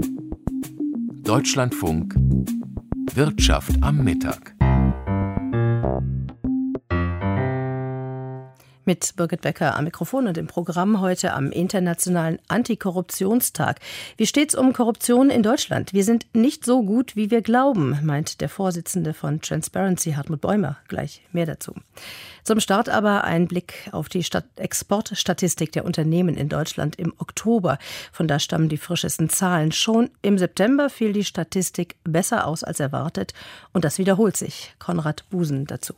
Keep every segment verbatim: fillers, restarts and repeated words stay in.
Deutschlandfunk Wirtschaft am Mittag. Mit Birgit Becker am Mikrofon und im Programm heute am Internationalen Antikorruptionstag. Wie steht's um Korruption in Deutschland? Wir sind nicht so gut, wie wir glauben, meint der Vorsitzende von Transparency, Hartmut Bäumer. Gleich mehr dazu. Zum Start aber ein Blick auf die Stat- Exportstatistik der Unternehmen in Deutschland im Oktober. Von da stammen die frischesten Zahlen. Schon im September fiel die Statistik besser aus als erwartet. Und das wiederholt sich. Konrad Busen dazu.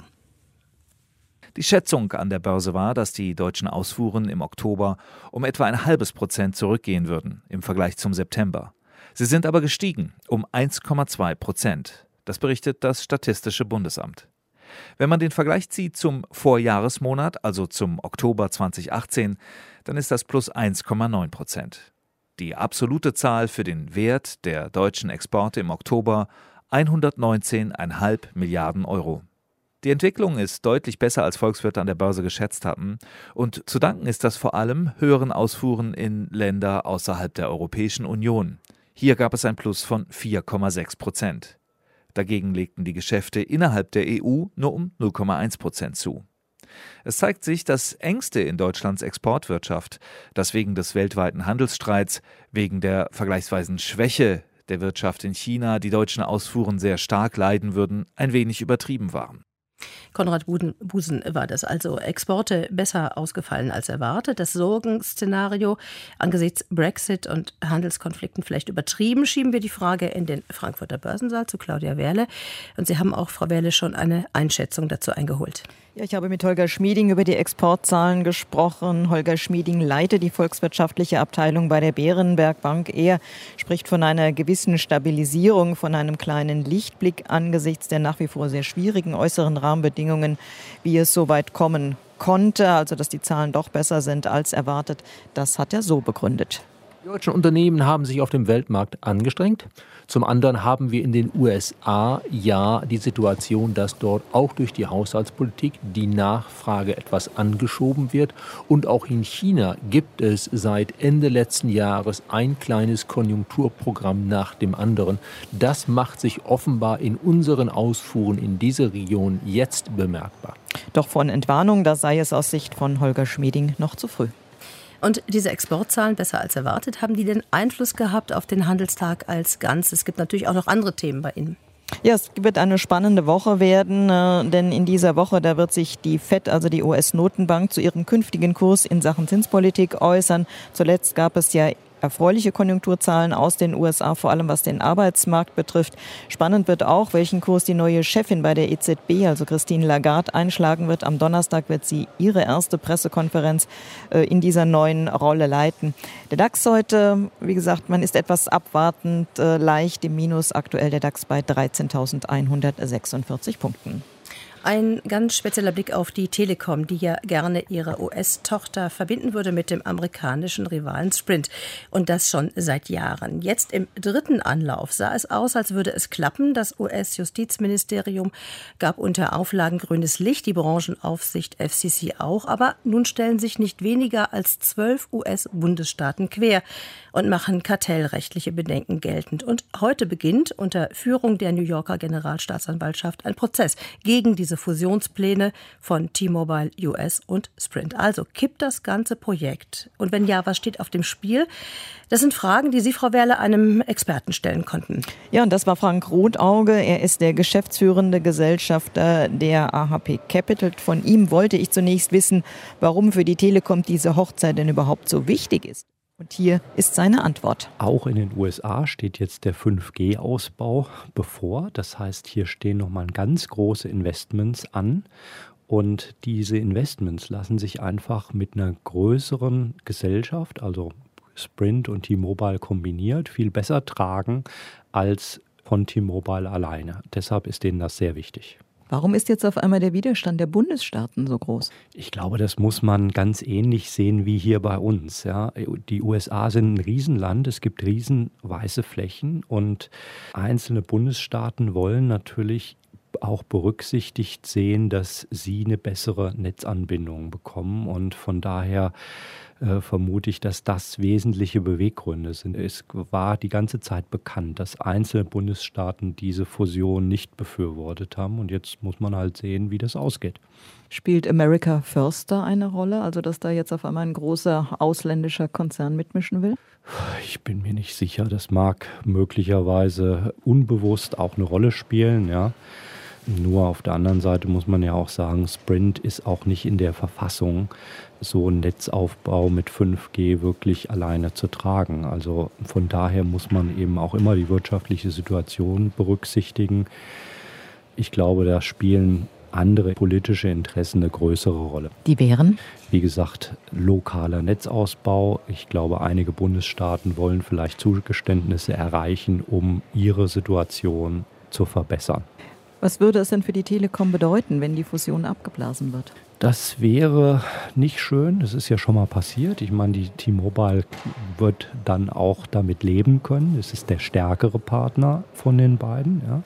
Die Schätzung an der Börse war, dass die deutschen Ausfuhren im Oktober um etwa ein halbes Prozent zurückgehen würden im Vergleich zum September. Sie sind aber gestiegen um eins Komma zwei Prozent. Das berichtet das Statistische Bundesamt. Wenn man den Vergleich zieht zum Vorjahresmonat, also zum Oktober zweitausendachtzehn, dann ist das plus eins Komma neun Prozent. Die absolute Zahl für den Wert der deutschen Exporte im Oktober hundertneunzehn Komma fünf Milliarden Euro. Die Entwicklung ist deutlich besser, als Volkswirte an der Börse geschätzt hatten. Und zu danken ist das vor allem höheren Ausfuhren in Länder außerhalb der Europäischen Union. Hier gab es ein Plus von vier Komma sechs Prozent. Dagegen legten die Geschäfte innerhalb der E U nur um null Komma eins Prozent zu. Es zeigt sich, dass Ängste in Deutschlands Exportwirtschaft, dass wegen des weltweiten Handelsstreits, wegen der vergleichsweisen Schwäche der Wirtschaft in China die deutschen Ausfuhren sehr stark leiden würden, ein wenig übertrieben waren. Konrad Busen war das also. Exporte besser ausgefallen als erwartet. Das Sorgenszenario angesichts Brexit und Handelskonflikten vielleicht übertrieben. Schieben wir die Frage in den Frankfurter Börsensaal zu Claudia Wehrle. Und Sie haben auch, Frau Wehrle, schon eine Einschätzung dazu eingeholt. Ja, ich habe mit Holger Schmieding über die Exportzahlen gesprochen. Holger Schmieding leitet die volkswirtschaftliche Abteilung bei der Berenberg Bank. Er spricht von einer gewissen Stabilisierung, von einem kleinen Lichtblick angesichts der nach wie vor sehr schwierigen äußeren Rahmenbedingungen, wie es so weit kommen konnte. Also, dass die Zahlen doch besser sind als erwartet. Das hat er so begründet. Die deutschen Unternehmen haben sich auf dem Weltmarkt angestrengt. Zum anderen haben wir in den U S A ja die Situation, dass dort auch durch die Haushaltspolitik die Nachfrage etwas angeschoben wird. Und auch in China gibt es seit Ende letzten Jahres ein kleines Konjunkturprogramm nach dem anderen. Das macht sich offenbar in unseren Ausfuhren in diese Region jetzt bemerkbar. Doch von Entwarnung, da sei es aus Sicht von Holger Schmieding noch zu früh. Und diese Exportzahlen, besser als erwartet, haben die denn Einfluss gehabt auf den Handelstag als Ganzes? Es gibt natürlich auch noch andere Themen bei Ihnen. Ja, es wird eine spannende Woche werden, äh, denn in dieser Woche, da wird sich die Fed, also die U S-Notenbank, zu ihrem künftigen Kurs in Sachen Zinspolitik äußern. Zuletzt gab es ja erfreuliche Konjunkturzahlen aus den U S A, vor allem was den Arbeitsmarkt betrifft. Spannend wird auch, welchen Kurs die neue Chefin bei der E Z B, also Christine Lagarde, einschlagen wird. Am Donnerstag wird sie ihre erste Pressekonferenz äh, in dieser neuen Rolle leiten. Der DAX heute, wie gesagt, man ist etwas abwartend, äh, leicht im Minus, aktuell der DAX bei dreizehntausendeinhundertsechsundvierzig Punkten. Ein ganz spezieller Blick auf die Telekom, die ja gerne ihre U S-Tochter verbinden würde mit dem amerikanischen Rivalen Sprint. Und das schon seit Jahren. Jetzt im dritten Anlauf sah es aus, als würde es klappen. Das U S-Justizministerium gab unter Auflagen grünes Licht, die Branchenaufsicht F C C auch. Aber nun stellen sich nicht weniger als zwölf U S-Bundesstaaten quer und machen kartellrechtliche Bedenken geltend. Und heute beginnt unter Führung der New Yorker Generalstaatsanwaltschaft ein Prozess gegen diese Fusionspläne von T-Mobile U S und Sprint. Also kippt das ganze Projekt? Und wenn ja, was steht auf dem Spiel? Das sind Fragen, die Sie, Frau Wehrle, einem Experten stellen konnten. Ja, und das war Frank Rotauge. Er ist der geschäftsführende Gesellschafter der A H P Capital. Von ihm wollte ich zunächst wissen, warum für die Telekom diese Hochzeit denn überhaupt so wichtig ist. Und hier ist seine Antwort. Auch in den U S A steht jetzt der fünf G Ausbau bevor. Das heißt, hier stehen nochmal ganz große Investments an. Und diese Investments lassen sich einfach mit einer größeren Gesellschaft, also Sprint und T-Mobile kombiniert, viel besser tragen als von T-Mobile alleine. Deshalb ist denen das sehr wichtig. Warum ist jetzt auf einmal der Widerstand der Bundesstaaten so groß? Ich glaube, das muss man ganz ähnlich sehen wie hier bei uns. Ja. Die U S A sind ein Riesenland, es gibt riesen weiße Flächen und einzelne Bundesstaaten wollen natürlich auch berücksichtigt sehen, dass sie eine bessere Netzanbindung bekommen und von daher äh, vermute ich, dass das wesentliche Beweggründe sind. Es war die ganze Zeit bekannt, dass einzelne Bundesstaaten diese Fusion nicht befürwortet haben. Und jetzt muss man halt sehen, wie das ausgeht. Spielt America First da eine Rolle? Also, dass da jetzt auf einmal ein großer ausländischer Konzern mitmischen will? Ich bin mir nicht sicher. Das mag möglicherweise unbewusst auch eine Rolle spielen, ja. Nur auf der anderen Seite muss man ja auch sagen, Sprint ist auch nicht in der Verfassung, so einen Netzaufbau mit fünf G wirklich alleine zu tragen. Also von daher muss man eben auch immer die wirtschaftliche Situation berücksichtigen. Ich glaube, da spielen andere politische Interessen eine größere Rolle. Die wären? Wie gesagt, lokaler Netzausbau. Ich glaube, einige Bundesstaaten wollen vielleicht Zugeständnisse erreichen, um ihre Situation zu verbessern. Was würde es denn für die Telekom bedeuten, wenn die Fusion abgeblasen wird? Das wäre nicht schön. Das ist ja schon mal passiert. Ich meine, die T-Mobile wird dann auch damit leben können. Es ist der stärkere Partner von den beiden. Ja.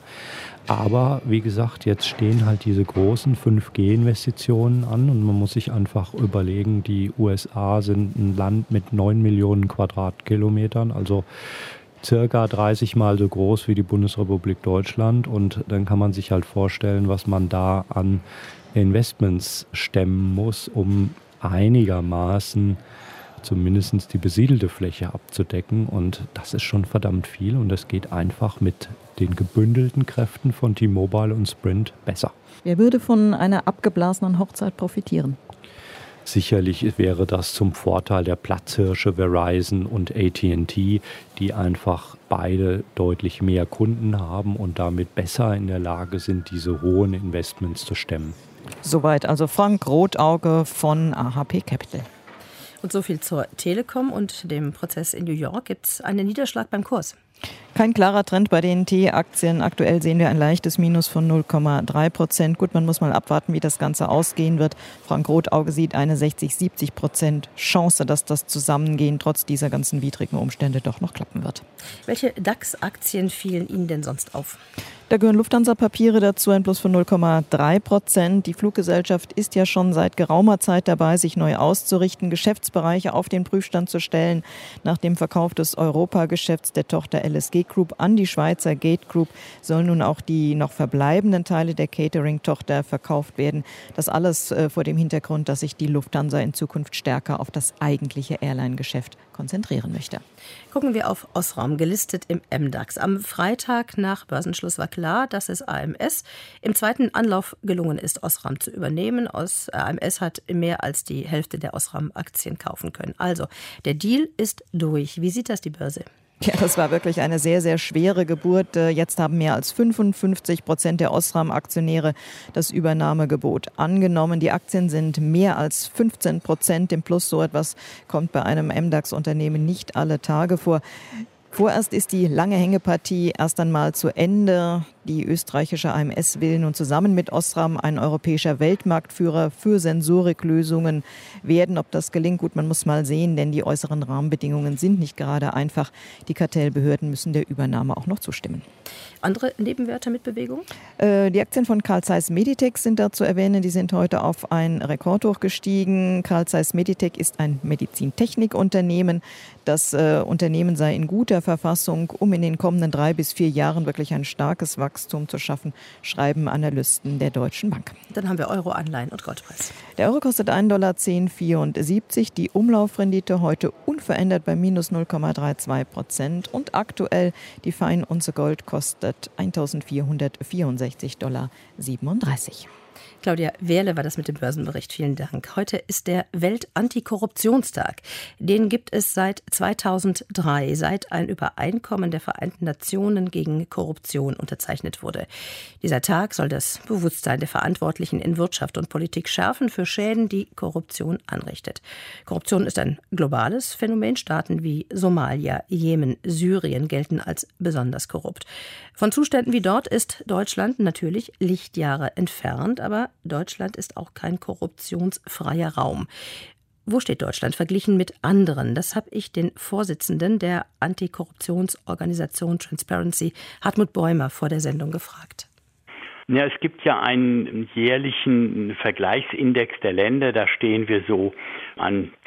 Aber wie gesagt, jetzt stehen halt diese großen fünf G-Investitionen an und man muss sich einfach überlegen, die U S A sind ein Land mit neun Millionen Quadratkilometern, also circa dreißig Mal so groß wie die Bundesrepublik Deutschland, und dann kann man sich halt vorstellen, was man da an Investments stemmen muss, um einigermaßen zumindest die besiedelte Fläche abzudecken, und das ist schon verdammt viel und das geht einfach mit den gebündelten Kräften von T-Mobile und Sprint besser. Wer würde von einer abgeblasenen Hochzeit profitieren? Sicherlich wäre das zum Vorteil der Platzhirsche Verizon und A T and T, die einfach beide deutlich mehr Kunden haben und damit besser in der Lage sind, diese hohen Investments zu stemmen. Soweit also Frank Rotauge von A H P Capital. Und so viel zur Telekom und dem Prozess in New York. Gibt es einen Niederschlag beim Kurs? Kein klarer Trend bei den T-Aktien. Aktuell sehen wir ein leichtes Minus von null Komma drei Prozent. Gut, man muss mal abwarten, wie das Ganze ausgehen wird. Frank Rotauge sieht eine sechzig, siebzig Prozent Chance, dass das Zusammengehen trotz dieser ganzen widrigen Umstände doch noch klappen wird. Welche DAX-Aktien fielen Ihnen denn sonst auf? Da gehören Lufthansa-Papiere dazu, ein Plus von null Komma drei Prozent. Die Fluggesellschaft ist ja schon seit geraumer Zeit dabei, sich neu auszurichten, Geschäftsbereiche auf den Prüfstand zu stellen. Nach dem Verkauf des Europageschäfts der Tochter L S G Group an die Schweizer Gate Group sollen nun auch die noch verbleibenden Teile der Catering-Tochter verkauft werden. Das alles äh, vor dem Hintergrund, dass sich die Lufthansa in Zukunft stärker auf das eigentliche Airline-Geschäft konzentrieren möchte. Gucken wir auf Osram, gelistet im M DAX. Am Freitag nach Börsenschluss war klar, dass es A M S im zweiten Anlauf gelungen ist, Osram zu übernehmen. A M S hat mehr als die Hälfte der Osram-Aktien kaufen können. Also, der Deal ist durch. Wie sieht das die Börse? Ja, das war wirklich eine sehr, sehr schwere Geburt. Jetzt haben mehr als fünfundfünfzig Prozent der Osram-Aktionäre das Übernahmegebot angenommen. Die Aktien sind mehr als fünfzehn Prozent im Plus. So etwas kommt bei einem M DAX-Unternehmen nicht alle Tage vor. Vorerst ist die lange Hängepartie erst einmal zu Ende. Die österreichische A M S will nun zusammen mit Osram ein europäischer Weltmarktführer für Sensoriklösungen werden. Ob das gelingt, gut, man muss mal sehen, denn die äußeren Rahmenbedingungen sind nicht gerade einfach. Die Kartellbehörden müssen der Übernahme auch noch zustimmen. Andere Nebenwerte mit Bewegung? Äh, die Aktien von Carl Zeiss Meditec sind da zu erwähnen. Die sind heute auf ein Rekordhoch gestiegen. Carl Zeiss Meditec ist ein Medizintechnikunternehmen. Das äh, Unternehmen sei in guter Verfassung, um in den kommenden drei bis vier Jahren wirklich ein starkes Wachstum zu schaffen, schreiben Analysten der Deutschen Bank. Dann haben wir Euro, Anleihen und Goldpreis. Der Euro kostet ein Dollar zehn Komma vierundsiebzig. Die Umlaufrendite heute unverändert bei minus null Komma zweiunddreißig Prozent. Und aktuell die Feinunze Gold kostet eintausendvierhundertvierundsechzig Dollar siebenunddreißig. Claudia Wehrle war das mit dem Börsenbericht. Vielen Dank. Heute ist der Weltantikorruptionstag. Den gibt es seit zweitausenddrei, seit ein Übereinkommen der Vereinten Nationen gegen Korruption unterzeichnet wurde. Dieser Tag soll das Bewusstsein der Verantwortlichen in Wirtschaft und Politik schärfen für Schäden, die Korruption anrichtet. Korruption ist ein globales Phänomen. Staaten wie Somalia, Jemen, Syrien gelten als besonders korrupt. Von Zuständen wie dort ist Deutschland natürlich Lichtjahre entfernt, aber Deutschland ist auch kein korruptionsfreier Raum. Wo steht Deutschland verglichen mit anderen? Das habe ich den Vorsitzenden der Antikorruptionsorganisation Transparency, Hartmut Bäumer, vor der Sendung gefragt. Ja, es gibt ja einen jährlichen Vergleichsindex der Länder, da stehen wir so an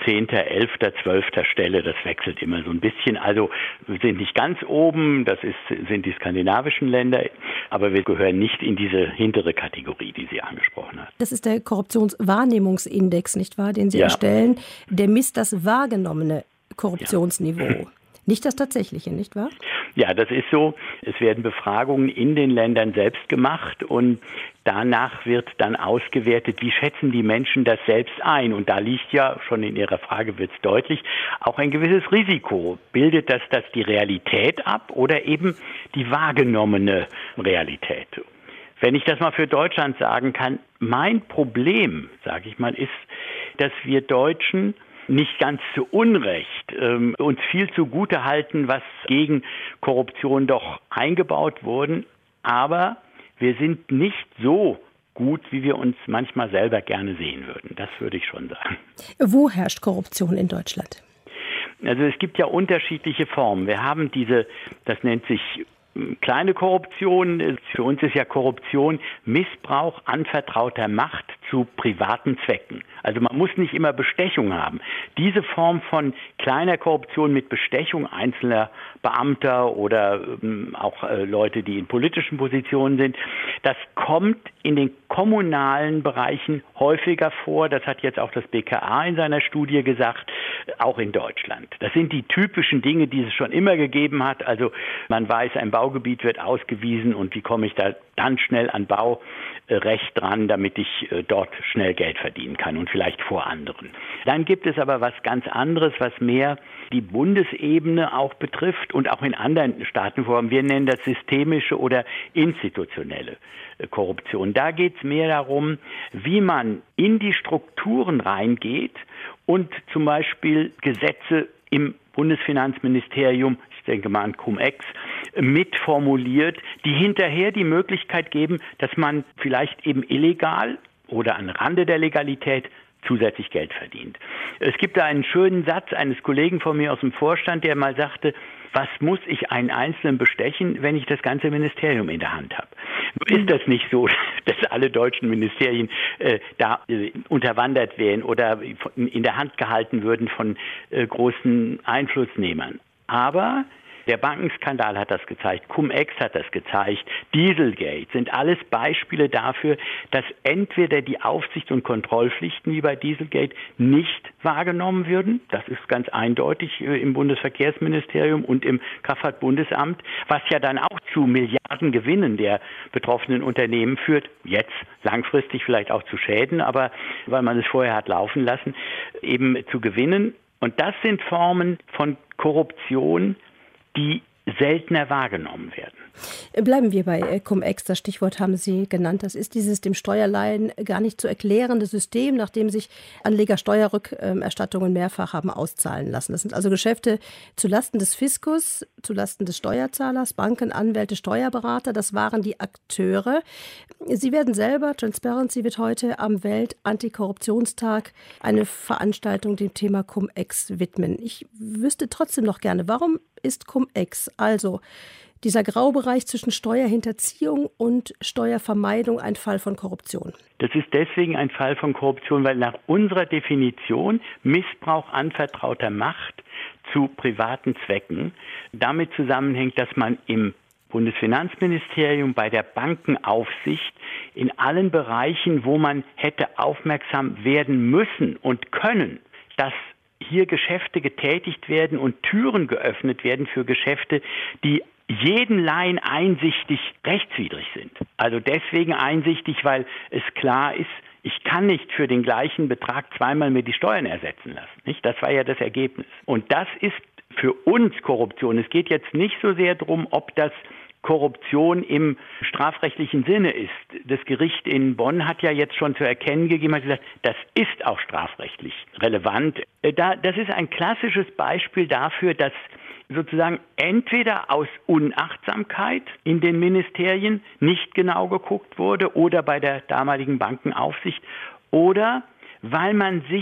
zehnter, elfter, zwölfter Stelle. Das wechselt immer so ein bisschen. Also wir sind nicht ganz oben, das ist, sind die skandinavischen Länder, aber wir gehören nicht in diese hintere Kategorie, die Sie angesprochen haben. Das ist der Korruptionswahrnehmungsindex, nicht wahr, den Sie ja. erstellen. Der misst das wahrgenommene Korruptionsniveau. Ja. Nicht das tatsächliche, nicht wahr? Ja, das ist so. Es werden Befragungen in den Ländern selbst gemacht und danach wird dann ausgewertet, wie schätzen die Menschen das selbst ein. Und da liegt ja, schon in Ihrer Frage wird es deutlich, auch ein gewisses Risiko. Bildet das das die Realität ab oder eben die wahrgenommene Realität? Wenn ich das mal für Deutschland sagen kann, mein Problem, sage ich mal, ist, dass wir Deutschen nicht ganz zu Unrecht ähm, uns viel zugute halten, was gegen Korruption doch eingebaut wurden. Aber wir sind nicht so gut, wie wir uns manchmal selber gerne sehen würden. Das würde ich schon sagen. Wo herrscht Korruption in Deutschland? Also es gibt ja unterschiedliche Formen. Wir haben diese, das nennt sich kleine Korruption. Für uns ist ja Korruption Missbrauch anvertrauter Macht zu privaten Zwecken. Also man muss nicht immer Bestechung haben. Diese Form von kleiner Korruption mit Bestechung einzelner Beamter oder ähm, auch äh, Leute, die in politischen Positionen sind, das kommt in den kommunalen Bereichen häufiger vor. Das hat jetzt auch das B K A in seiner Studie gesagt, auch in Deutschland. Das sind die typischen Dinge, die es schon immer gegeben hat. Also man weiß, ein Baugebiet wird ausgewiesen und wie komme ich da dann schnell an Baurecht dran, damit ich äh, dort schnell Geld verdienen kann und vielleicht vor anderen. Dann gibt es aber was ganz anderes, was mehr die Bundesebene auch betrifft und auch in anderen Staaten vorkommt. Wir nennen das systemische oder institutionelle Korruption. Da geht es mehr darum, wie man in die Strukturen reingeht und zum Beispiel Gesetze im Bundesfinanzministerium, ich denke mal an Cum-Ex, mitformuliert, die hinterher die Möglichkeit geben, dass man vielleicht eben illegal oder am Rande der Legalität zusätzlich Geld verdient. Es gibt da einen schönen Satz eines Kollegen von mir aus dem Vorstand, der mal sagte, was muss ich einen Einzelnen bestechen, wenn ich das ganze Ministerium in der Hand habe? Ist das nicht so, dass alle deutschen Ministerien äh, da äh, unterwandert werden oder in der Hand gehalten würden von äh, großen Einflussnehmern? Aber der Bankenskandal hat das gezeigt, Cum-Ex hat das gezeigt, Dieselgate sind alles Beispiele dafür, dass entweder die Aufsichts- und Kontrollpflichten wie bei Dieselgate nicht wahrgenommen würden, das ist ganz eindeutig im Bundesverkehrsministerium und im Kraftfahrtbundesamt, was ja dann auch zu Milliardengewinnen der betroffenen Unternehmen führt, jetzt langfristig vielleicht auch zu Schäden, aber weil man es vorher hat laufen lassen, eben zu Gewinnen. Und das sind Formen von Korruption, die seltener wahrgenommen werden. Bleiben wir bei Cum-Ex, das Stichwort haben Sie genannt. Das ist dieses dem Steuerleihen gar nicht zu erklärende System, nachdem sich Anleger Steuerrückerstattungen mehrfach haben auszahlen lassen. Das sind also Geschäfte zulasten des Fiskus, zulasten des Steuerzahlers, Banken, Anwälte, Steuerberater. Das waren die Akteure. Sie werden selber, Transparency wird heute am Welt-Antikorruptionstag eine Veranstaltung dem Thema Cum-Ex widmen. Ich wüsste trotzdem noch gerne, warum ist Cum-Ex, also dieser Graubereich zwischen Steuerhinterziehung und Steuervermeidung, ein Fall von Korruption? Das ist deswegen ein Fall von Korruption, weil nach unserer Definition Missbrauch anvertrauter Macht zu privaten Zwecken damit zusammenhängt, dass man im Bundesfinanzministerium bei der Bankenaufsicht in allen Bereichen, wo man hätte aufmerksam werden müssen und können, dass hier Geschäfte getätigt werden und Türen geöffnet werden für Geschäfte, die jeden Laien einsichtig rechtswidrig sind. Also deswegen einsichtig, weil es klar ist, ich kann nicht für den gleichen Betrag zweimal mir die Steuern ersetzen lassen. Nicht? Das war ja das Ergebnis. Und das ist für uns Korruption. Es geht jetzt nicht so sehr darum, ob das Korruption im strafrechtlichen Sinne ist. Das Gericht in Bonn hat ja jetzt schon zu erkennen gegeben, hat gesagt, das ist auch strafrechtlich relevant. Das ist ein klassisches Beispiel dafür, dass sozusagen entweder aus Unachtsamkeit in den Ministerien nicht genau geguckt wurde oder bei der damaligen Bankenaufsicht oder weil man sich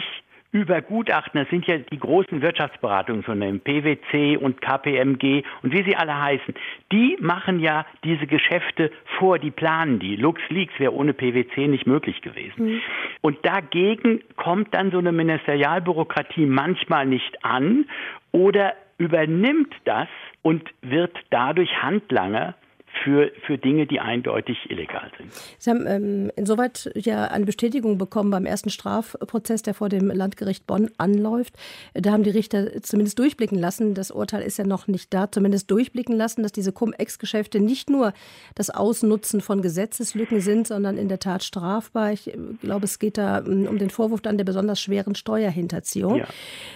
über Gutachten, das sind ja die großen Wirtschaftsberatungsunternehmen, P W C und K P M G und wie sie alle heißen, die machen ja diese Geschäfte vor, die planen die. LuxLeaks wäre ohne P W C nicht möglich gewesen. Mhm. Und dagegen kommt dann so eine Ministerialbürokratie manchmal nicht an oder übernimmt das und wird dadurch Handlanger für, für Dinge, die eindeutig illegal sind. Sie haben ähm, insoweit ja eine Bestätigung bekommen beim ersten Strafprozess, der vor dem Landgericht Bonn anläuft. Da haben die Richter zumindest durchblicken lassen, das Urteil ist ja noch nicht da, zumindest durchblicken lassen, dass diese Cum-Ex-Geschäfte nicht nur das Ausnutzen von Gesetzeslücken sind, sondern in der Tat strafbar. Ich glaube, es geht da um den Vorwurf dann der besonders schweren Steuerhinterziehung. Ja.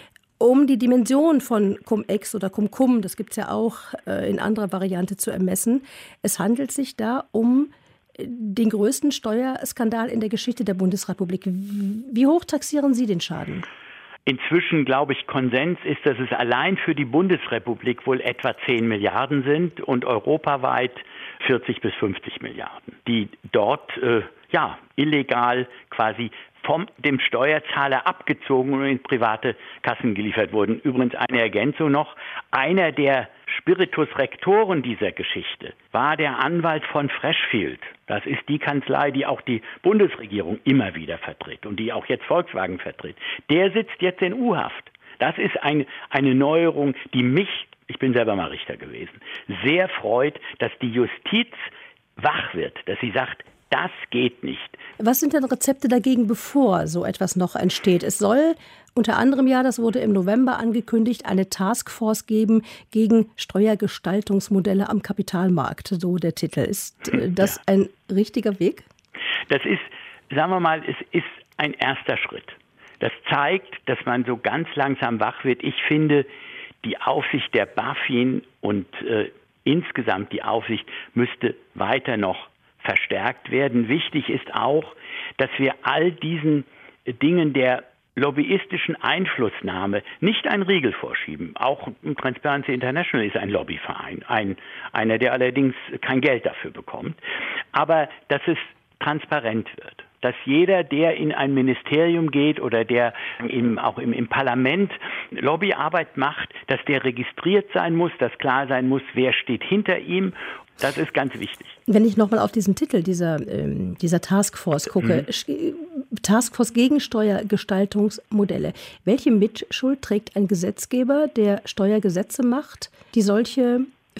Um die Dimension von Cum-Ex oder Cum-Cum, das gibt es ja auch äh, in anderer Variante zu ermessen, es handelt sich da um den größten Steuerskandal in der Geschichte der Bundesrepublik. Wie hoch taxieren Sie den Schaden? Inzwischen, glaube ich, Konsens ist, dass es allein für die Bundesrepublik wohl etwa zehn Milliarden sind und europaweit vierzig bis fünfzig Milliarden, die dort äh, ja illegal quasi vom dem Steuerzahler abgezogen und in private Kassen geliefert wurden. Übrigens eine Ergänzung noch, einer der Spiritus Rectoren dieser Geschichte war der Anwalt von Freshfield. Das ist die Kanzlei, die auch die Bundesregierung immer wieder vertritt und die auch jetzt Volkswagen vertritt. Der sitzt jetzt in U-Haft. Das ist ein, eine Neuerung, die mich, ich bin selber mal Richter gewesen, sehr freut, dass die Justiz wach wird, dass sie sagt, das geht nicht. Was sind denn Rezepte dagegen, bevor so etwas noch entsteht? Es soll unter anderem ja, das wurde im November angekündigt, eine Taskforce geben gegen Steuergestaltungsmodelle am Kapitalmarkt. So der Titel. Ist das ja. ein richtiger Weg? Das ist, sagen wir mal, es ist ein erster Schritt. Das zeigt, dass man so ganz langsam wach wird. Ich finde, die Aufsicht der BaFin und äh, insgesamt die Aufsicht müsste weiter noch verstärkt werden. Wichtig ist auch, dass wir all diesen Dingen der lobbyistischen Einflussnahme nicht einen Riegel vorschieben. Auch Transparency International ist ein Lobbyverein, ein, einer, der allerdings kein Geld dafür bekommt. Aber dass es transparent wird, dass jeder, der in ein Ministerium geht oder der im, auch im, im Parlament Lobbyarbeit macht, dass der registriert sein muss, dass klar sein muss, wer steht hinter ihm. Das ist ganz wichtig. Wenn ich nochmal auf diesen Titel dieser, ähm, dieser Taskforce gucke, mhm. Taskforce gegen Steuergestaltungsmodelle. Welche Mitschuld trägt ein Gesetzgeber, der Steuergesetze macht, die solche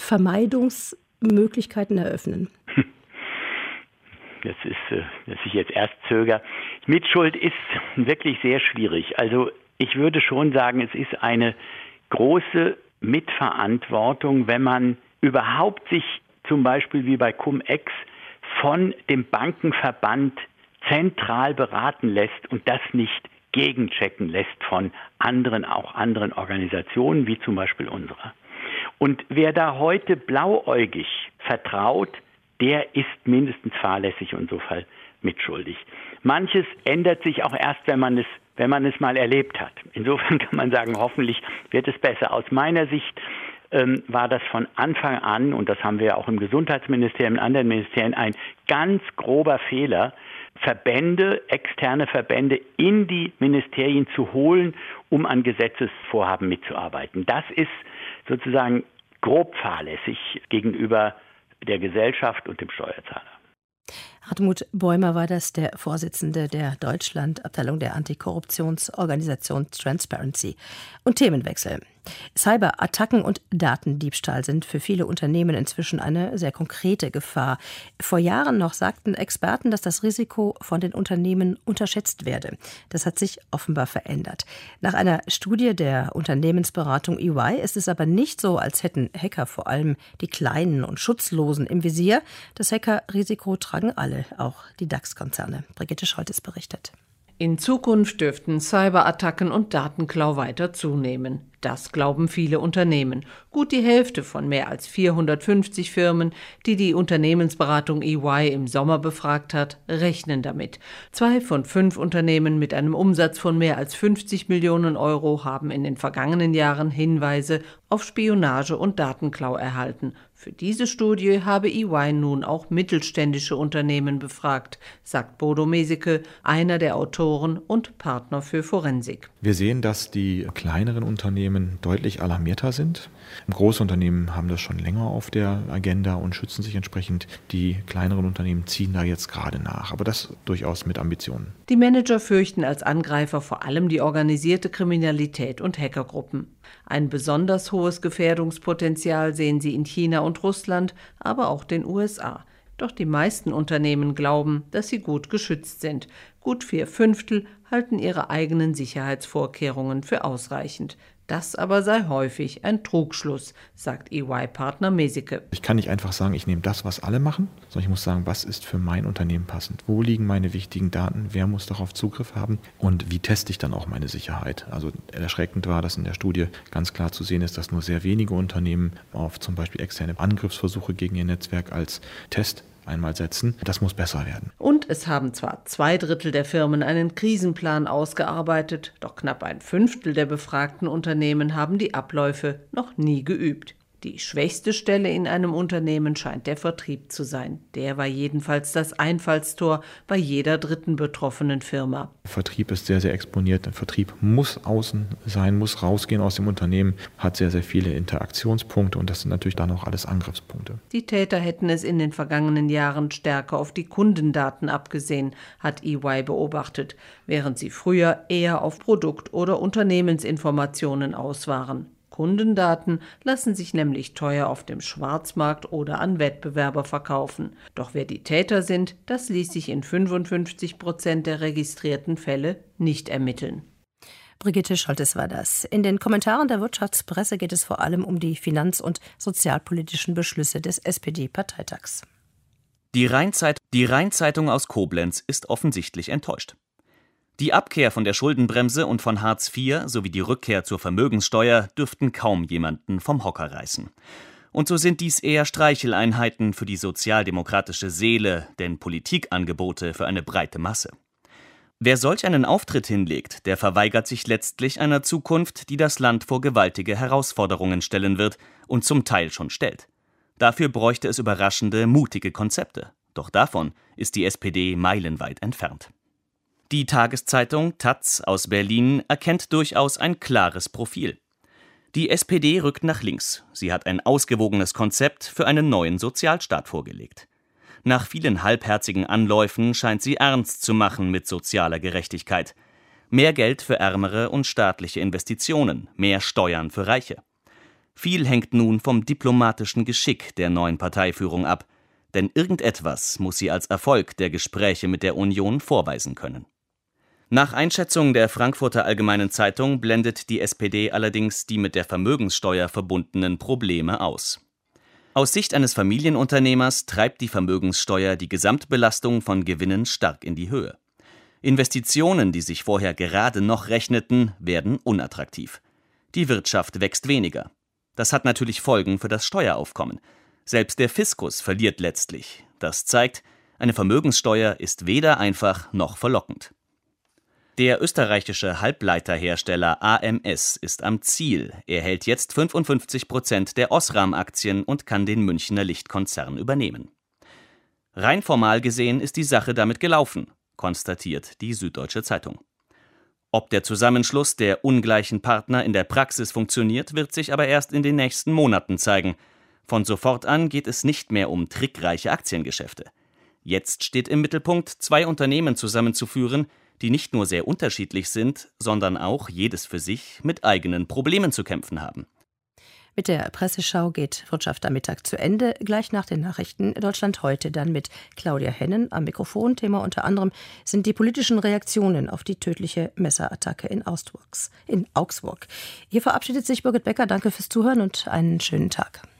Vermeidungsmöglichkeiten eröffnen? Das ist, dass ich jetzt erst zögere. Mitschuld ist wirklich sehr schwierig. Also ich würde schon sagen, es ist eine große Mitverantwortung, wenn man überhaupt sich zum Beispiel wie bei Cum-Ex von dem Bankenverband zentral beraten lässt und das nicht gegenchecken lässt von anderen, auch anderen Organisationen, wie zum Beispiel unserer. Und wer da heute blauäugig vertraut, der ist mindestens fahrlässig und insofern mitschuldig. Manches ändert sich auch erst, wenn man es, wenn man es mal erlebt hat. Insofern kann man sagen, hoffentlich wird es besser. Aus meiner Sicht ähm, war das von Anfang an, und das haben wir ja auch im Gesundheitsministerium, in anderen Ministerien, ein ganz grober Fehler, Verbände, externe Verbände in die Ministerien zu holen, um an Gesetzesvorhaben mitzuarbeiten. Das ist sozusagen grob fahrlässig gegenüber der Gesellschaft und dem Steuerzahler. Hartmut Bäumer war das, der Vorsitzende der Deutschlandabteilung der Antikorruptionsorganisation Transparency. Und Themenwechsel. Cyberattacken und Datendiebstahl sind für viele Unternehmen inzwischen eine sehr konkrete Gefahr. Vor Jahren noch sagten Experten, dass das Risiko von den Unternehmen unterschätzt werde. Das hat sich offenbar verändert. Nach einer Studie der Unternehmensberatung E Y ist es aber nicht so, als hätten Hacker vor allem die Kleinen und Schutzlosen im Visier. Das Hackerrisiko tragen alle, auch die DAX-Konzerne. Brigitte Scholtes berichtet. In Zukunft dürften Cyberattacken und Datenklau weiter zunehmen. Das glauben viele Unternehmen. Gut die Hälfte von mehr als vierhundertfünfzig Firmen, die die Unternehmensberatung E Y im Sommer befragt hat, rechnen damit. Zwei von fünf Unternehmen mit einem Umsatz von mehr als fünfzig Millionen Euro haben in den vergangenen Jahren Hinweise auf Spionage und Datenklau erhalten. Für diese Studie habe E Y nun auch mittelständische Unternehmen befragt, sagt Bodo Meseke, einer der Autoren und Partner für Forensik. Wir sehen, dass die kleineren Unternehmen deutlich alarmierter sind. Große Unternehmen haben das schon länger auf der Agenda und schützen sich entsprechend. Die kleineren Unternehmen ziehen da jetzt gerade nach, aber das durchaus mit Ambitionen. Die Manager fürchten als Angreifer vor allem die organisierte Kriminalität und Hackergruppen. Ein besonders hohes Gefährdungspotenzial sehen sie in China und Russland, aber auch den U S A. Doch die meisten Unternehmen glauben, dass sie gut geschützt sind. Gut vier Fünftel halten ihre eigenen Sicherheitsvorkehrungen für ausreichend. Das aber sei häufig ein Trugschluss, sagt E Y-Partner Meseke. Ich kann nicht einfach sagen, ich nehme das, was alle machen, sondern ich muss sagen, was ist für mein Unternehmen passend? Wo liegen meine wichtigen Daten? Wer muss darauf Zugriff haben? Und wie teste ich dann auch meine Sicherheit? Also erschreckend war, dass in der Studie ganz klar zu sehen ist, dass nur sehr wenige Unternehmen auf zum Beispiel externe Angriffsversuche gegen ihr Netzwerk als Test einmal setzen. Das muss besser werden. Und es haben zwar zwei Drittel der Firmen einen Krisenplan ausgearbeitet, doch knapp ein Fünftel der befragten Unternehmen haben die Abläufe noch nie geübt. Die schwächste Stelle in einem Unternehmen scheint der Vertrieb zu sein. Der war jedenfalls das Einfallstor bei jeder dritten betroffenen Firma. Vertrieb ist sehr, sehr exponiert. Der Vertrieb muss außen sein, muss rausgehen aus dem Unternehmen, hat sehr, sehr viele Interaktionspunkte und das sind natürlich dann auch alles Angriffspunkte. Die Täter hätten es in den vergangenen Jahren stärker auf die Kundendaten abgesehen, hat E Y beobachtet, während sie früher eher auf Produkt- oder Unternehmensinformationen aus waren. Kundendaten lassen sich nämlich teuer auf dem Schwarzmarkt oder an Wettbewerber verkaufen. Doch wer die Täter sind, das ließ sich in fünfundfünfzig Prozent der registrierten Fälle nicht ermitteln. Brigitte Scholtes war das. In den Kommentaren der Wirtschaftspresse geht es vor allem um die finanz- und sozialpolitischen Beschlüsse des S P D-Parteitags. Die Rheinzeit- die Rheinzeitung aus Koblenz ist offensichtlich enttäuscht. Die Abkehr von der Schuldenbremse und von Hartz vier sowie die Rückkehr zur Vermögenssteuer dürften kaum jemanden vom Hocker reißen. Und so sind dies eher Streicheleinheiten für die sozialdemokratische Seele, denn Politikangebote für eine breite Masse. Wer solch einen Auftritt hinlegt, der verweigert sich letztlich einer Zukunft, die das Land vor gewaltige Herausforderungen stellen wird und zum Teil schon stellt. Dafür bräuchte es überraschende, mutige Konzepte. Doch davon ist die S P D meilenweit entfernt. Die Tageszeitung taz aus Berlin erkennt durchaus ein klares Profil. Die S P D rückt nach links. Sie hat ein ausgewogenes Konzept für einen neuen Sozialstaat vorgelegt. Nach vielen halbherzigen Anläufen scheint sie ernst zu machen mit sozialer Gerechtigkeit. Mehr Geld für Ärmere und staatliche Investitionen, mehr Steuern für Reiche. Viel hängt nun vom diplomatischen Geschick der neuen Parteiführung ab. Denn irgendetwas muss sie als Erfolg der Gespräche mit der Union vorweisen können. Nach Einschätzung der Frankfurter Allgemeinen Zeitung blendet die S P D allerdings die mit der Vermögenssteuer verbundenen Probleme aus. Aus Sicht eines Familienunternehmers treibt die Vermögenssteuer die Gesamtbelastung von Gewinnen stark in die Höhe. Investitionen, die sich vorher gerade noch rechneten, werden unattraktiv. Die Wirtschaft wächst weniger. Das hat natürlich Folgen für das Steueraufkommen. Selbst der Fiskus verliert letztlich. Das zeigt, eine Vermögenssteuer ist weder einfach noch verlockend. Der österreichische Halbleiterhersteller A M S ist am Ziel. Er hält jetzt fünfundfünfzig Prozent der Osram-Aktien und kann den Münchner Lichtkonzern übernehmen. Rein formal gesehen ist die Sache damit gelaufen, konstatiert die Süddeutsche Zeitung. Ob der Zusammenschluss der ungleichen Partner in der Praxis funktioniert, wird sich aber erst in den nächsten Monaten zeigen. Von sofort an geht es nicht mehr um trickreiche Aktiengeschäfte. Jetzt steht im Mittelpunkt, zwei Unternehmen zusammenzuführen, die nicht nur sehr unterschiedlich sind, sondern auch jedes für sich mit eigenen Problemen zu kämpfen haben. Mit der Presseschau geht Wirtschaft am Mittag zu Ende. Gleich nach den Nachrichten Deutschland heute dann mit Claudia Hennen am Mikrofon. Thema unter anderem sind die politischen Reaktionen auf die tödliche Messerattacke in Augsburg. In Augsburg. Hier verabschiedet sich Birgit Becker. Danke fürs Zuhören und einen schönen Tag.